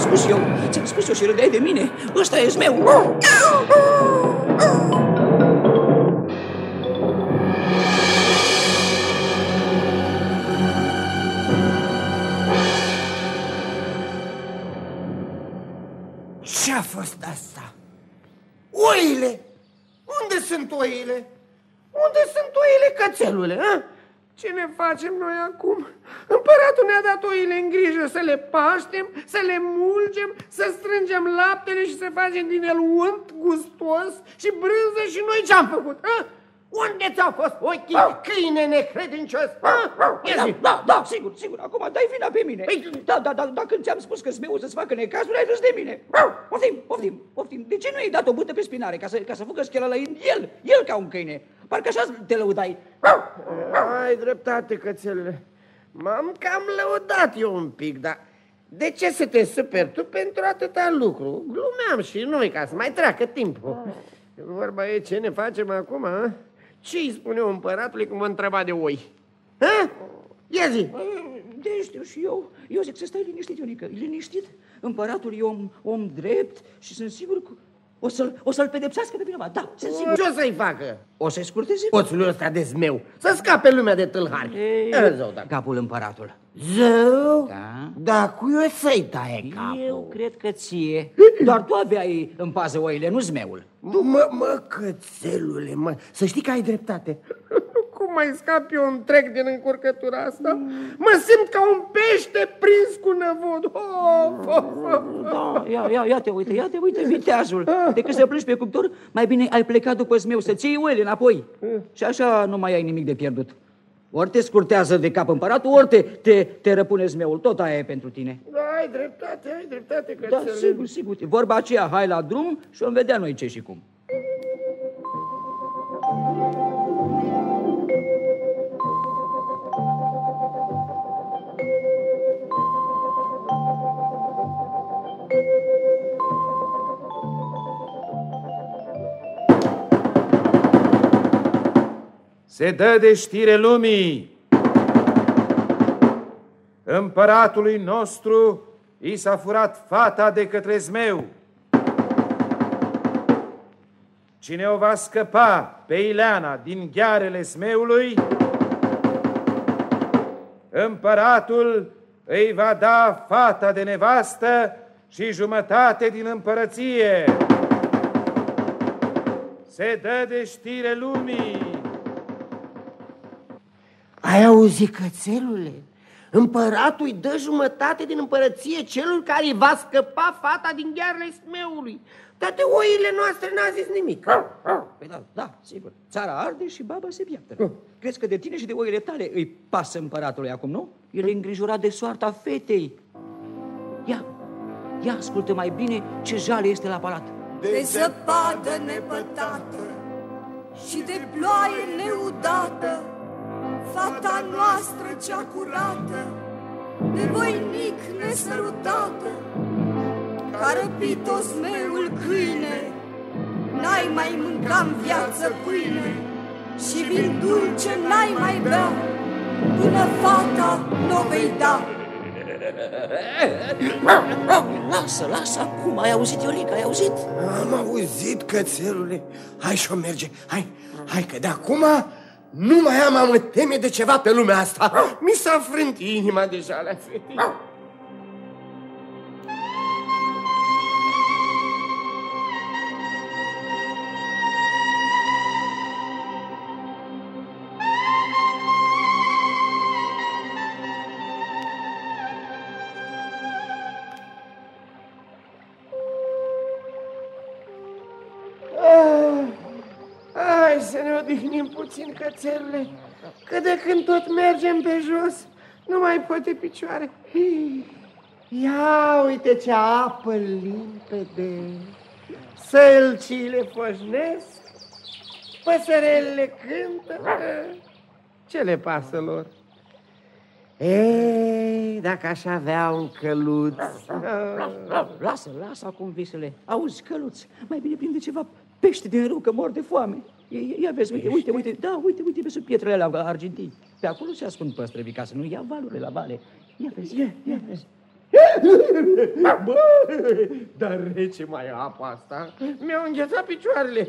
Ți-am spus eu și râdeai de mine. Ăsta e meu. Ce-a fost asta? Oile! Unde sunt oile? Unde sunt oile, cățelule, a? Ce ne facem noi acum? Împăratul ne-a dat oile în grijă să le paștem, să le mulgem, să strângem laptele și să facem din el unt gustos și brânză și noi ce-am făcut, a? Unde ți-au fost ochii, câine necredincios? Da, sigur, acum dai vina pe mine. Da, când ți-am spus că smeu să-ți facă necazuri, ai râs de mine. Poftim, de ce nu i-ai dat o bâtă pe spinare, ca să fugă schelă la el ca un câine? Parcă așa te lăudai. Ai dreptate, cățelule. M-am cam lăudat eu un pic, dar de ce să te superi tu pentru atâta lucru? Glumeam și noi ca să mai treacă timpul. Vorba e ce ne facem acum, a? Ce-i spune eu împăratului când mă întreba de oi? Ha? Ia zi! De știu și eu. Eu zic să stai liniștit, Ionică. Liniștit? Împăratul e om drept și sunt sigur că o să-l pedepsească de vinovat. Da, sunt sigur. Ce o să-i facă? O să-i scurteze? Oțul ăsta de zmeu. Să scape lumea de tâlhari. Capul împăratul. Zău? Da? Da, cui o să-i taie capul? Eu cred că ție. Doar tu aveai în pază oile, nu zmeul. Mă, cățelule, să știi că ai dreptate. Cum mai scap eu întreg din încurcătura asta? Mă simt ca un pește prins cu năvod. Da, ia te uite, viteazul. Decât să plângi pe cuptor, mai bine ai plecat după zmeu să-ți iei oile înapoi. Și așa nu mai ai nimic de pierdut. Ori te scurtează de cap împăratul, ori te răpune zmeul. Tot aia e pentru tine. Da, ai dreptate, cățelule. Da, sigur. Vorba aceea, hai la drum și vom vedea noi ce și cum. Se dă de știre lumii. Împăratului nostru i s-a furat fata de către zmeu. Cine o va scăpa pe Ileana din ghearele zmeului, împăratul îi va da fata de nevastă și jumătate din împărăție. Se dă de știre lumii. Ai auzit, cățelule? Împăratul îi dă jumătate din împărăție celul care îi va scăpa fata din ghearele zmeului. Dar de oile noastre n-a zis nimic. Păi da, sigur. Țara arde și baba se piaptă. Crezi că de tine și de oile tale îi pasă împăratului acum, nu? El e îngrijorat de soarta fetei. Ia ascultă mai bine ce jale este la palat. De zăpadă nepătată și de ploaie neudată, fata noastră cea curată, de voinic nesărutată, ca răpit-o zmeul câine, n-ai mai mânca-n viață pâine și vin dulce n-ai mai bea, până fata n-o vei da. Lasă, acum ai auzit, Iolica, ai auzit? Am auzit, cățelule. Hai și-o merge, hai că de acum nu mai am a mă teme de ceva pe lumea asta. Mi s-a frânt inima deja la fetei. Hai să ne odihnim puțin, cățelule, că de când tot mergem pe jos, nu mai pot de picioare. Ia uite ce apă limpede, sălcile foșnesc, păsărelele cântă. Ce le pasă lor? Ei, dacă aș avea un căluț. Lasă acum visele. Auzi, căluț, mai bine prinde ceva pește din râu, că mor de foame. Ia vezi, uite, da, uite pe sub pietrele alea argintii. Pe acolo se ascund păstrăvii ca să nu ia valurile la vale. Ia vezi. Bă, dar rece mai e apa asta. Mi-au înghețat picioarele.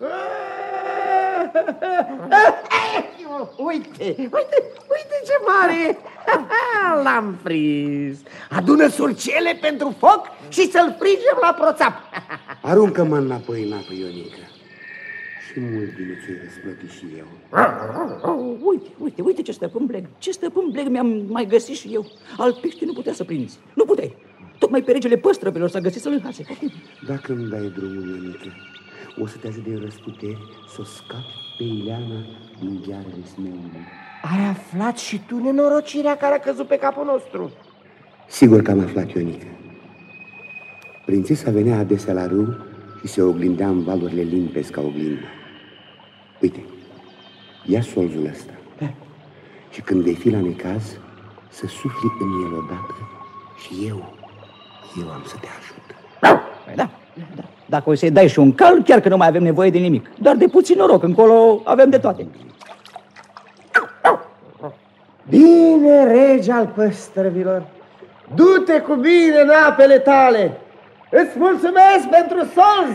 Uite ce mare. L-am prins. Adună surcele pentru foc și să-l frigem la proțap. Aruncă-mă înapoi în apă, Ionică. Și mult bine ți-ai răsplătit și eu. Uite ce stăpân bleg. Ce stăpân bleg mi-am mai găsit și eu. Al pește nu putea să prinzi. Nu puteai. Tocmai pe regele păstrăvelor s-a găsit să-l înhase. Dacă îmi dai drumul, Ionică, o să te ajut de răsputeri să o scapi pe Ileana din ghearele smeului. Ai aflat și tu nenorocirea care a căzut pe capul nostru? Sigur că am aflat, Ionică. Prințesa venea adesea la râu și se oglindea în valurile limpezi ca oglindă. Uite, ia solzul ăsta. Și când vei fi la necaz, să sufli în el odată și eu am să te ajut. Păi da. Dacă o să-i dai și un cal, chiar că nu mai avem nevoie de nimic. Dar de puțin noroc, încolo avem de toate. Bine, rege al păstrăvilor, du-te cu bine în apele tale. Îți mulțumesc pentru solz.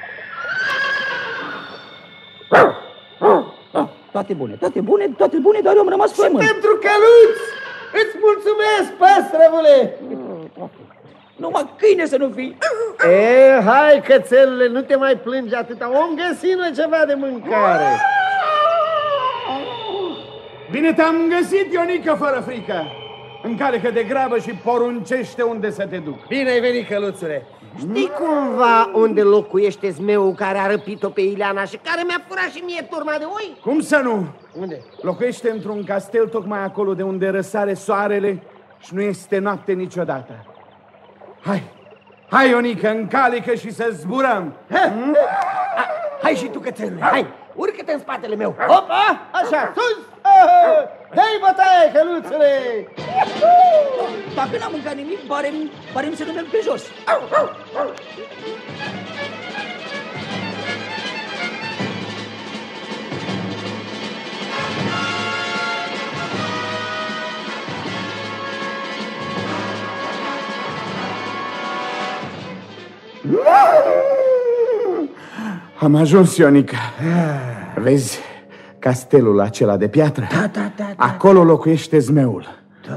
Toate bune, dar eu am rămas flămând. Și pentru căluți îți mulțumesc, păstrăvule. Numai câine să nu fii. Hai, cățelule, nu te mai plângi atâta. Om găsi noi ceva de mâncare. Bine te-am găsit, Ionică, fără frică. Încalecă de grabă și poruncește unde să te duc. Bine ai venit, căluțule. Știi cumva unde locuiește zmeul care a răpit-o pe Ileana și care mi-a furat și mie turma de oi? Cum să nu? Unde? Locuiește într-un castel tocmai acolo de unde răsare soarele și nu este noapte niciodată. Hai, Ionică, încalică și să zburăm. Hai și tu, cățelule, hai, urcă-te în spatele meu. Hopa, așa, sus! Dă-i bătaie, căluțule! Dacă n-am mâncat nimic, barem să nu merg pe jos. Am ajuns, Ionică. Vezi castelul acela de piatră? Da. Acolo locuiește zmeul.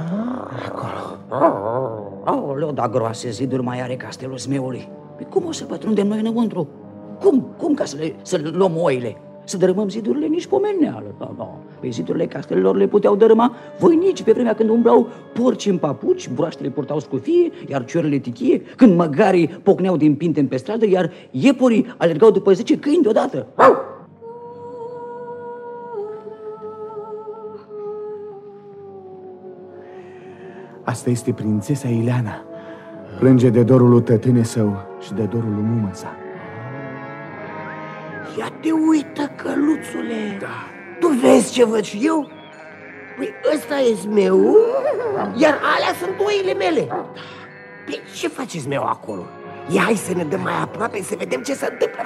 Aoleu, dar groase ziduri mai are castelul zmeului. Păi cum o să pătrundem noi înăuntru? Cum ca să luăm oile? Să dărâmăm zidurile? Nici pomeneală. Da. Păi zidurile castelelor le puteau dărâma voinici pe vremea când umblau porci în papuci, broaștele purtau scufie, iar cioarele tichie, când măgarii pocneau din pinten pe stradă, iar iepurii alergau după 10 câini deodată. Asta este prințesa Ileana. Plânge de dorul lui tătâne său și de dorul lui mumă sa. Ia te uită, căluțule. Da. Tu vezi ce văd și eu? Păi ăsta e zmeul, iar alea sunt oile mele. Păi ce face zmeul acolo? Ia, hai să ne dăm mai aproape să vedem ce se întâmplă.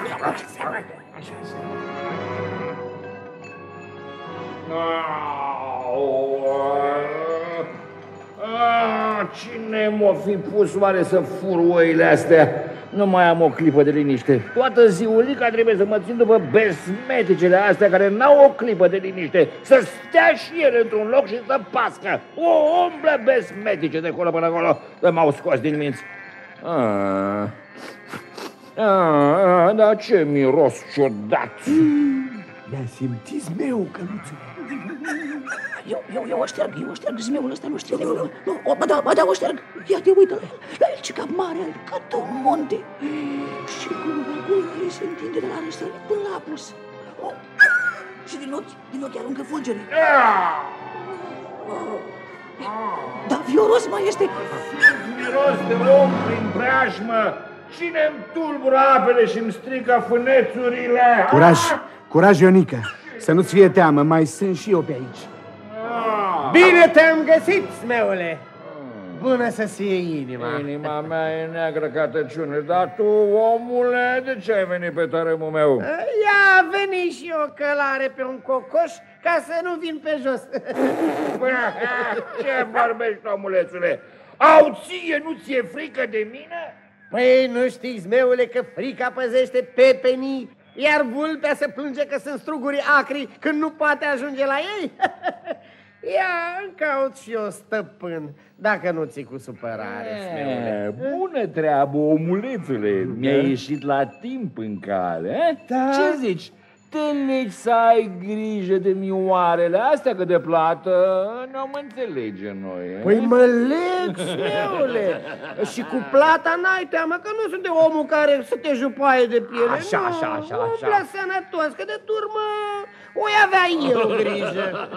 Cine m-a fi pus oare să fur oile astea? Nu mai am o clipă de liniște. Toată ziulica trebuie să mă țin după besmeticele astea care n-au o clipă de liniște. Să stea și ele într-un loc și să pască. O umblă besmetice de acolo până acolo. M-au scos din minți. Dar ce miros ciudat. Mi-a simțit zmeul, căluțule. Eu o șterg zmeul ăsta, nu știu. Ba da, o șterg. Ia te uită la el, ce cap mare, cât un monte. Și gura se întinde de la răsărit până la apus. Și din ochi aruncă fulgere. Da, fioros mai este. Miros de om prin preajmă. Cine-mi tulbură apele și-mi strică fânețurile? Curaj, Ionică. Să nu-ți fie teamă, mai sunt și eu pe aici. Bine te-am găsit, zmeule. Bună să fie inima. Inima mea e neagră ca tăciune, dar tu, omule, de ce ai venit pe tărâmul meu? Ia, veni și o călare pe un cocoș ca să nu vin pe jos. Ce vorbești, omulețule? Au, ție, nu ți-e frică de mine? Păi nu știi, zmeule, că frica păzește pepenii, iar vulpea se plânge că sunt struguri acri când nu poate ajunge la ei? Ia, îmi caut și eu stăpân, dacă nu ți cu supărare, zmeule. Bună treabă, omulețule, mi-ai ieșit la timp în cale, Da. Ce zici? Te legi să ai grijă de mioarele astea, că de plată nu mă înțelege noi. Păi mă leg, zmeule, și cu plata n-ai teamă, că nu sunt de omul care să te jupaie de piele. Așa, nu, așa, așa, așa. Umblă sănătos, că de turmă o avea eu grijă.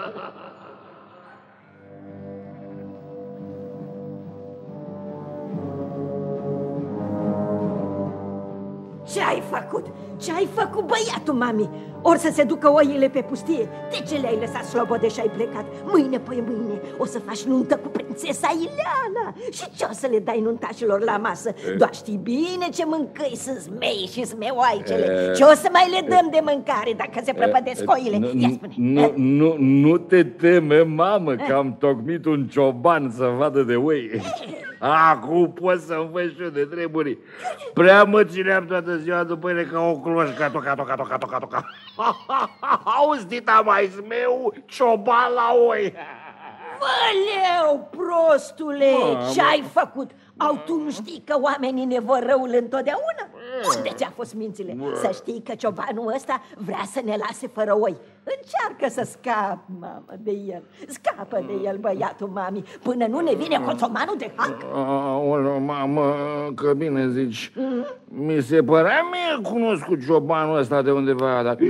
Ce ai făcut? Ce ai făcut, băiatul, mami? Ori să se ducă oile pe pustie? De ce le-ai lăsat slobode și ai plecat? Mâine, păi mâine, o să faci nuntă cu prințesa Ileana. Și ce o să le dai nuntașilor la masă? Doar știi bine ce mâncăi sunt zmei și zmeoaicele. Ce o să mai le dăm de mâncare dacă se prăpădesc oile? Ia spune. Nu te teme, mamă, că am tocmit un cioban să vadă de oi. Acum pot să-mi văd și eu de treburi. Prea mă țineam toată ziua după ele ca o cloșcă. Toca. Auzi, dita mai zmeu, cioban la oi. Văleu, prostule, ce-ai făcut? Au, tu nu știi că oamenii ne vor răul întotdeauna? Unde ți-a fost mințile? Să știi că ciobanul ăsta vrea să ne lase fără oi. Încearcă să scapi, mamă, de el. Scapă de el, băiatul, mami, până nu ne vine hoțomanul de hac. Aoleu, mamă, că bine zici. Mi se părea mie cunoscut ciobanul ăsta de undeva, dar...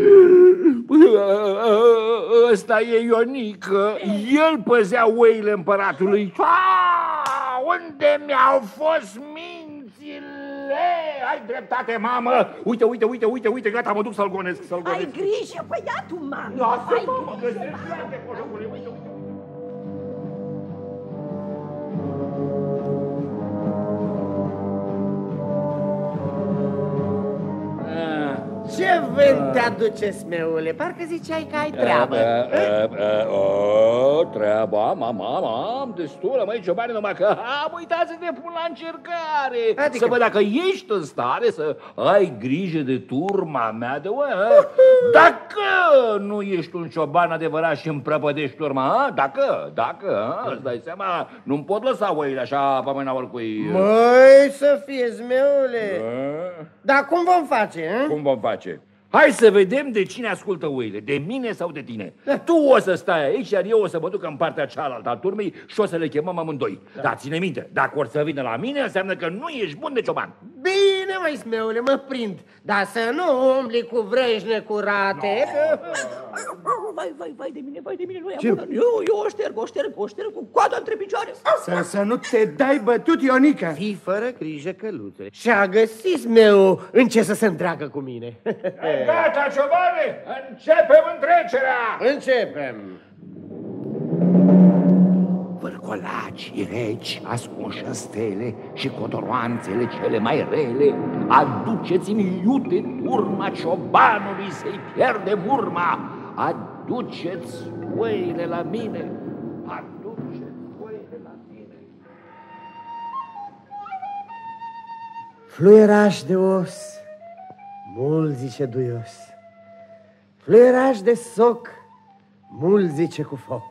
Ăsta e Ionică. El păzea oile împăratului. Unde mi-au fost mințile? Ai dreptate, mamă. Uite, gata, mă duc să-l gonesc. Ai grijă, băiatul, mami. Lasă, mamă, că se șoate, coșocule, uite. Ce vânt te aduce, smeule? Parcă ziceai că ai treabă. Treabă, am destulă, măi, ciobane, numai că am uitat să te pun la încercare. Adică? Să văd dacă ești în stare să ai grijă de turma mea de oi. Dacă nu ești un cioban adevărat și îmi prăpădești turma, dacă, îți dai seama, nu-mi pot lăsa oile așa pe mâna oricui. Măi, să fie, zmeule. Dar cum vom face, Cum vom face? Hai să vedem de cine ascultă oile, de mine sau de tine. Tu o să stai aici, iar eu o să mă duc în partea cealaltă a turmei și o să le chemăm amândoi. Dar ține minte, dacă or să vină la mine, înseamnă că nu ești bun de cioban. Bine, măi, smeule, mă prind. Dar să nu umbli cu vrăji necurate. Vai de mine, nu e bună. Eu o șterg cu coada între picioare. Să nu te dai bătut, Ionica. Fii fără grijă, căluțule. Și-a găsit meu în ce să se întreagă cu mine. Gata, ciobane, începem întrecerea. Începem. Vârcolaci, regi, ascunși în stele și codoroanțele cele mai rele, aduceți-mi iute turma ciobanului să-i pierde urma. Aduceți oile la mine, Fluieraș de os, mult zice duios. Fluieraș de soc, mult zice cu foc.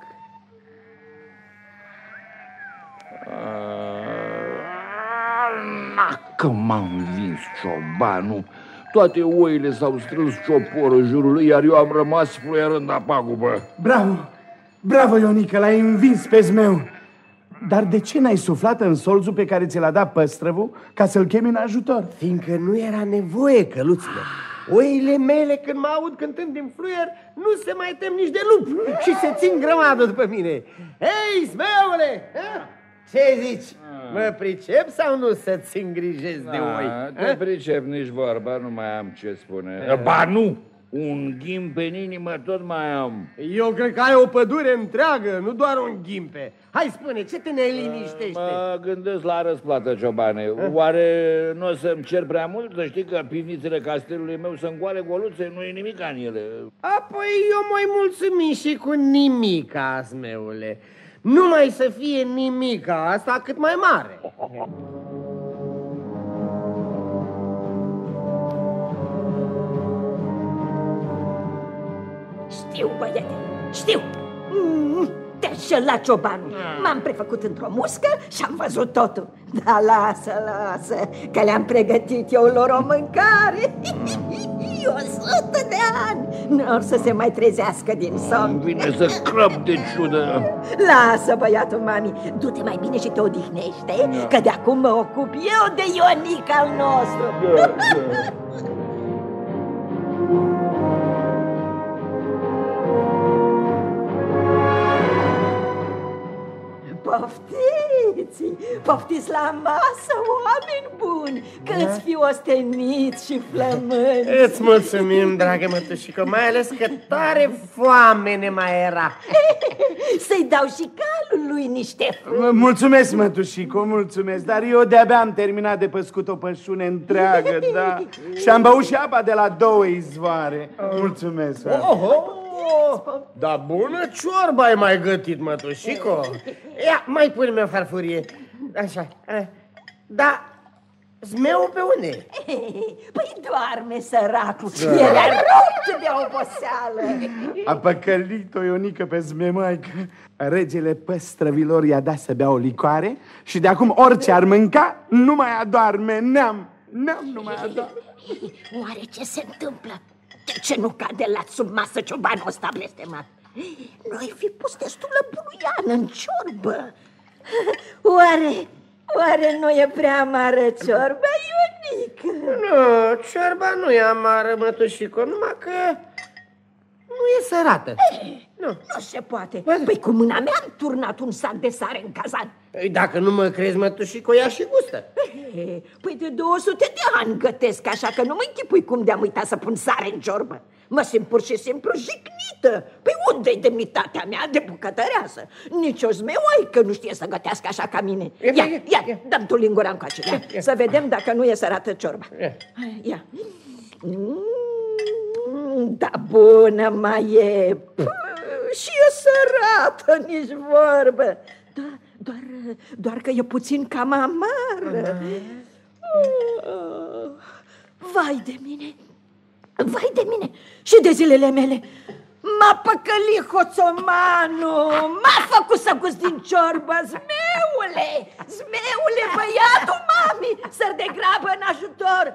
Că m-a învins ciobanul. Toate oile s-au strâns ciopor în jurul lui, iar eu am rămas fluierând la pagubă. Bravo, Ionica, l-ai învins pe zmeu. Dar de ce n-ai suflat în solzul pe care ți l-a dat păstrăvul ca să-l chemi în ajutor? Fiindcă nu era nevoie, căluțule. Oile mele, când mă aud cântând din fluier, nu se mai tem nici de lup și se țin grămadă după mine. Hei, zmeule! Ce zici? Mă pricep sau nu să-ți îngrijezi de oi? Te pricep, nici vorba, nu mai am ce spune. Ba nu! Un ghimpe în inimă tot mai am. Eu cred că ai o pădure întreagă, nu doar un ghimpe. Hai, spune, ce te neliniștește? Mă gândesc la răsplată, ciobane. Oare nu o să-mi cer prea mult? Să știi că pivnițele castelului meu sunt goale goluțe, nu e nimic în ele. Apoi eu m-ai mulțumit și cu nimic, asmeule. numai să fie nimica asta cât mai mare. Știu, băiete, știu. Te-a înșelat ciobanul. M-am prefăcut într-o muscă și am văzut totul. Dar lasă, că le-am pregătit eu lor o mâncare. 100 de ani nu or să se mai trezească din somn. Vine să crăp de ciudă. Lasă, băiatul mami, du-te mai bine și te odihnește, că de acum mă ocup eu de Ionica al nostru. Poftiți la masă, oameni buni, că-ți fi osteniți și flămânți. Îți mulțumim, dragă mătușică, mai ales că tare foame ne mai era. Să-i dau și calul lui niște fructe. Mulțumesc, mătușico, mulțumesc, dar eu de-abia am terminat de păscut o pășune întreagă, da. Și am băut și apa de la 2 izvoare. Mulțumesc. Da bună ciorbă ai mai gătit, mătușico. Ia, mai pune-mi o farfurie. Așa. Da, zmeul pe unde? Păi doarme, săracul. Era rupt de oboseală. A păcălit-o Ionică pe zmemaică. Regele păstrăvilor i-a dat să bea o licoare și de acum orice ar mânca, nu mai adorme. Neam, nu mai adorme. Oare ce se întâmplă? De ce nu cade la sub masă ciobanul ăsta blestemat? Noi fi pus destulă bunuiană în ciorbă. Oare nu e prea amară ciorba, Ionică? Nu, ciorba nu e amară, mătușico, numai că nu e sărată. Nu se poate. Păi cu mâna mea am turnat un sac de sare în cazan. Dacă nu mă crezi, mătușico, ia și gustă. Păi de 200 de ani gătesc, așa că nu mă închipui cum de-am uitat să pun sare în ciorbă. Mă simt pur și simplu jignită. Păi unde-i demnitatea mea de bucătăreasă? Nici o zmeoaică nu știe să gătească așa ca mine. Ia, dă-mi tu lingura încoace. Să vedem dacă nu e sărată ciorba. Ia. Da bună mai e. Și e sărată, nici vorbă. Doar că e puțin cam amară. Vai de mine și de zilele mele. M-a păcălit hoțomanul, m-a făcut să gust din ciorbă. Zmeule, băiatul mami, săr de grabă în ajutor.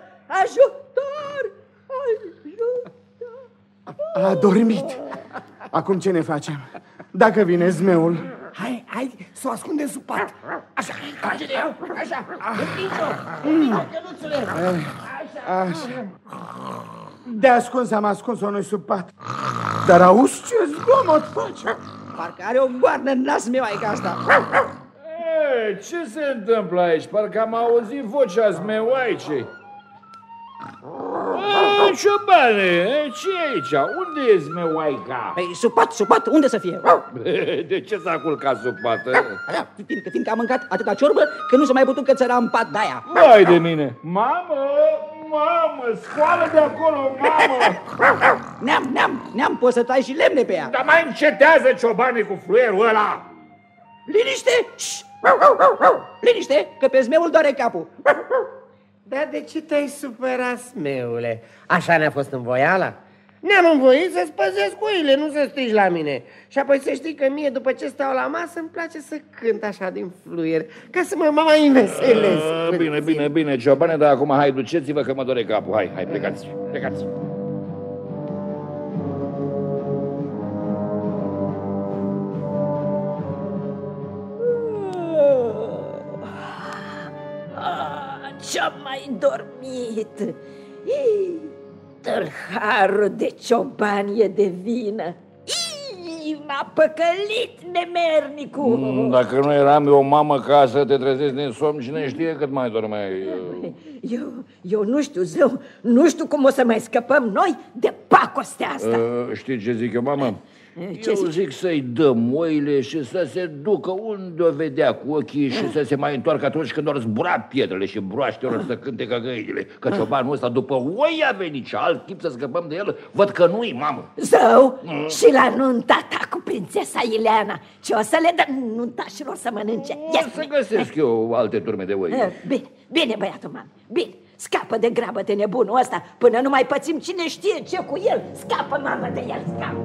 A dormit. Acum ce ne facem? Dacă vine zmeul. Hai, să o ascundem sub pat. Așa, trage de el, așa, împinge-o, căluțule. Așa. De ascuns am ascuns-o noi sub pat. Dar auzi ce zgomot face? Parcă are o goarnă în nas zmeoaica asta. Ce se întâmplă aici? Parcă am auzit vocea zmeoaicei. Ciobane, ce e aici? Unde e zmeoaica? Păi sub pat, unde să fie? De ce s-a culcat sub pat? Fiindcă a mâncat atâta ciorbă că nu s-a mai putut cățăra în pat de-aia. Vai de mine! Mamă, scoală de acolo, mamă! Neam, poți să tai și lemne pe ea. Dar mai încetează, ciobane, cu fluierul ăla! Liniște! Liniște, că pe zmeul doare capul. Dar de ce te-ai supărat, zmeule? Așa ne-a fost învoiala? Ne-am învoit să-ți păzesc oile, nu să strigi la mine. Și apoi să știi că mie, după ce stau la masă, îmi place să cânt așa din fluier, ca să mă mai înveselesc. Bine, ciobane, dar acum hai, duceți-vă că mă dore capul. Hai, plecați. Ce-am mai dormit? Tâlharul de cioban e de vină. M-a păcălit nemernicul. Dacă nu eram eu mamă ca să te trezești din somn, cine știe cât mai dormeai. Eu nu știu, zău, nu știu cum o să mai scăpăm noi de pacostea asta. Știi ce zic eu, mamă? Eu zic să-i dăm oile și să se ducă unde o vedea cu ochii și să se mai întoarcă atunci când au zburat pietrele și broaștelor să cânte ca găinile. Că ciobanul ăsta după oi a venit și alt tip să scăpăm de el, văd că nu-i, mamă. Zău, și la nunta ta cu prințesa Ileana, ce o să le dăm nuntașilor să mănânce? O să găsesc eu alte turme de oi. Bine, bine, băiatul, mami, bine. Scapă de grabă de nebunul ăsta, până nu mai pățim cine știe ce cu el. Scapă, mamă, de el, scapă.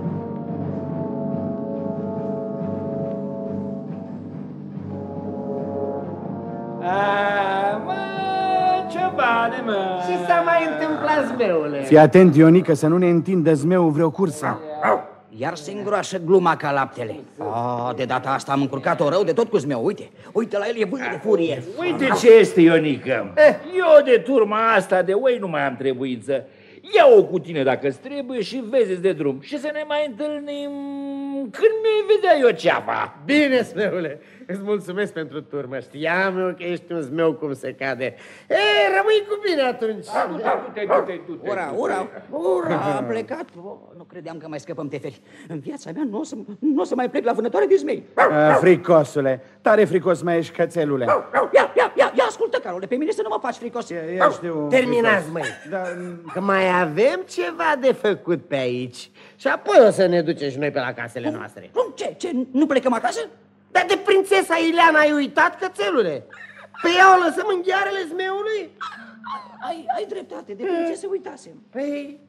Ce bani, mă! Și s-a mai întâmplat, zmeule. Fii atent, Ionică, să nu ne întindă zmeul vreo cursă. Iar se îngroașă gluma ca laptele. De data asta am încurcat-o rău de tot cu zmeu. Uite la el, e vânt de furie. Uite ce este, Ionică. Eu de turma asta de oi nu mai am trebuință. Ia-o cu tine dacă-ți trebuie și vezi de drum. Și să ne mai întâlnim când mi-ai vedea eu ceapa. Bine, zmeule, îți mulțumesc pentru turmă. Știam eu că ești un zmeu cum se cade. Rămâi cu bine atunci. Du-te. Ura, am plecat. Nu credeam că mai scăpăm teferi. În viața mea nu o să mai plec la vânătoare de zmei. Fricosule, tare fricos mai ești, cățelule. Ia ascultă, Carole, pe mine să nu mă faci fricos. Terminați, măi, că mai avem ceva de făcut pe aici. Și apoi o să ne ducem și noi pe la casele noastre. Ce, nu plecăm acasă? Dar de prințesa Ileana ai uitat, cățelule? Pe ea o lăsăm în ghearele zmeului? Ai dreptate, de prințesă uitasem. Păi...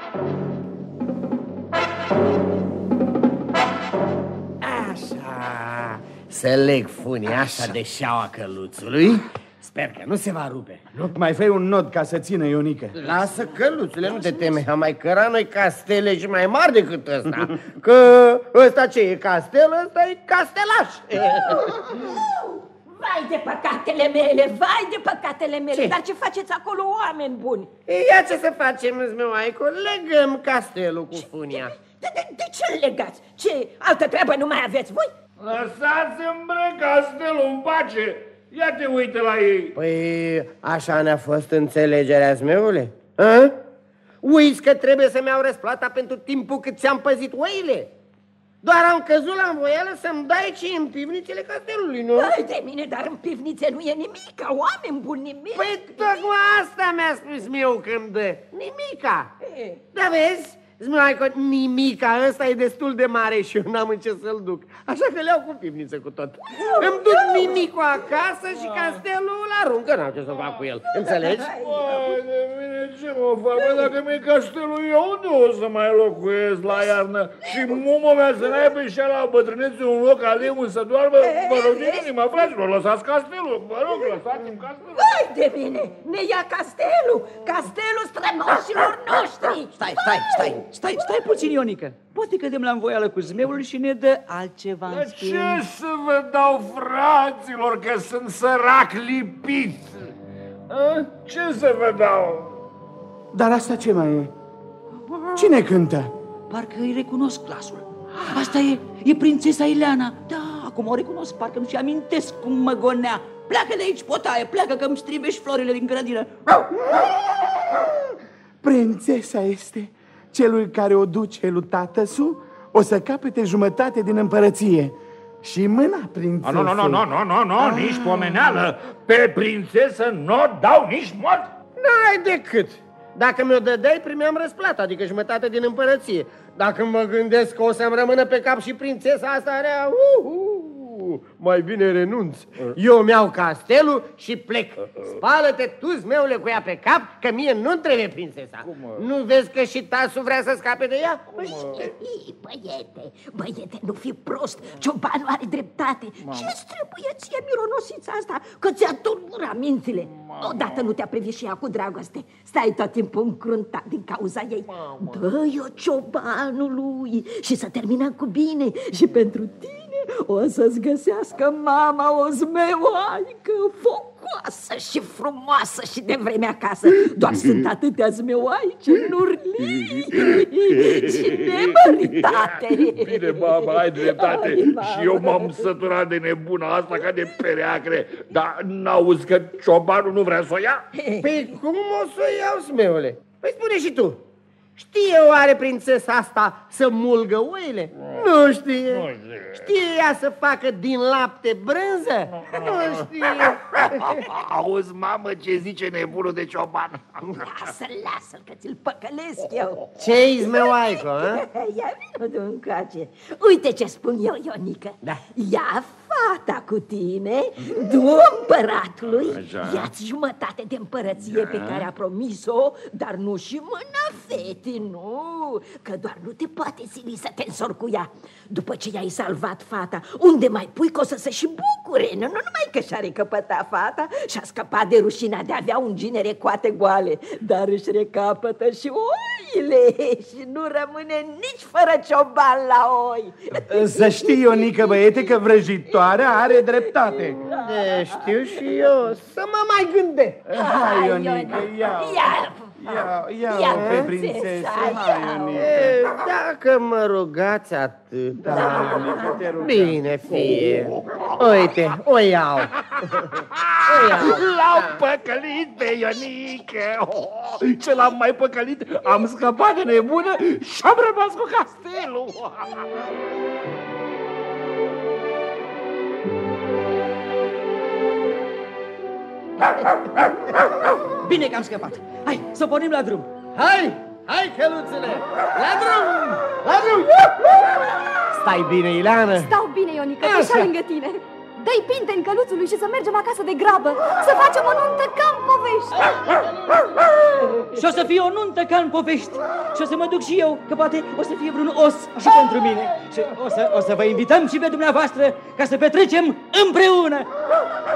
Așa, să leg funii așa de șaua căluțului. Sper că nu se va rupe, nu? Mai fai un nod ca să țină, Ionică. Lasă, căluțule, nu te teme. Am mai căra noi castele și mai mari decât ăsta. Că ăsta ce e castel, ăsta e castelaș. Vai de păcatele mele, vai de păcatele mele. Ce? Dar ce faceți acolo, oameni buni? Ia ce să facem, zmeuaico? Legăm castelul cu funia. De ce îl legați? Ce altă treabă nu mai aveți voi? Lăsați-mi castelul în pace. Ia te uite la ei. Păi așa ne-a fost înțelegerea, zmeule? A? Uiți că trebuie să-mi iau răsplata pentru timpul cât ți-am păzit oile? Doar am căzut la învoială să-mi dai ce în pivnițele castelului, nu? Hai de mine, dar în pivnițe nu e nimica, oameni buni, nimic. Păi tocmai asta mi-a spus meu când dă. Nimica. Da, vezi? Zmeuaico, nimica, ăsta e destul de mare și eu n-am în ce să-l duc. Așa că le-au cu pivniță cu tot. Îmi duc nimicul acasă și castelul îl arunc, că n-am ce să fac cu el. Înțelegi? De mine ce mă fac? Bă, dacă mi-e castelul, eu unde o să mai locuiesc la iarnă? Și muma mea să n-aibă și la bătrânețe un loc alimul să doarmă? Mă rog de inima, fraților, lăsați castelul. Mă rog, lăsați-mi castelul. Vai de mine, ne ia castelul, castelul strămoșilor noștri. Stai puțin, Ionică. Poate cădem la învoială cu zmeul și ne dă altceva în schimb. Ce să vă dau, fraților, că sunt sărac lipit? Ce să vă dau? Dar asta ce mai e? Cine cântă? Parcă îi recunosc glasul. Asta e prințesa Ileana. Da, acum o recunosc, parcă nu-și amintesc cum mă gonea. Pleacă de aici, potaie, pleacă că îmi stribești florile din grădină. Prințesa este celui care o duce lui tatăsu, o să capete jumătate din împărăție. Și mâna prințesei. Nu, nici pomeneală. Pe prințesă nu o dau nici mort. N-ai decât. Dacă mi-o dădeai, primeam răsplata, adică jumătate din împărăție. Dacă mă gândesc că o să-mi rămână pe cap și prințesa asta rea, mai bine renunț. Eu mi-au castelul și plec. Spală-te tu, zmeule, cu ea pe cap, că mie nu trebuie prințesa. Nu vezi că și tasul vrea să scape de ea? Băiete, nu fi prost, ciobanul are dreptate. Ce-ți trebuie ție mironosița asta, că ți-a tulburat mințile? Odată nu te-a privit și ea cu dragoste. Stai tot timpul încruntat din cauza ei. Dă-i-o ciobanului și să terminăm cu bine. Și pentru tine o să-ți găsească mama o zmeoaică focoasă și frumoasă și de vreme acasă. Doar sunt atâtea zmeoaice în urlii și nemăritate. Bine, mama, ai dreptate. Și eu m-am săturat de nebuna asta ca de pereacre. Dar n-auzi că ciobanul nu vrea să o ia? Păi cum o să o iau, zmeule? Păi spune și tu. Știe oare prințesa asta să mulgă oile? Nu știe. Știe ea să facă din lapte brânză? Nu știe. Auzi, mamă, ce zice nebunul de cioban? Lasă-l că ți-l păcălesc eu. Ce izmeoaică, a? Ia vină de încoace. Uite ce spun eu, Ionică. Da. Ia fata cu tine, du-o împăratului, ia-ți jumătate de împărăție pe care a promis-o, dar nu și mâna fetii, nu, că doar nu te poate sili să te însori cu ea. După ce i-ai salvat fata, unde mai pui că o să se și bucure? Nu numai că și-a recăpătat fata și-a scăpat de rușinea de a avea un ginere coate goale, dar își recapătă și oile și nu rămâne nici fără cioban la oi. Să știi, Ionică, băiete, că vrăjitoarea are dreptate. Știu și eu, să mă mai gândesc. Hai, Ionică, ia-o pe prințesă, hai, Ionică. Dacă mă rugați atât, Ionică, te rugăm. bine fie. Uite, o iau. L-au păcălit pe Ionică. Ce l-am mai păcălit? Am scăpat de nebună și am rămas cu castelul. Bine că am scăpat. Hai, să pornim la drum. Hai, căluțele, la drum, la drum. Stai bine, Ileana? Stau bine, Ionică, așa lângă tine. Dă-i pinte-n căluțului și să mergem acasă de grabă, să facem o nuntă ca în povești. Și o să fie o nuntă ca în povești. Și o să mă duc și eu, că poate o să fie vreun os și pentru mine. Și o să vă invităm și pe dumneavoastră ca să petrecem împreună.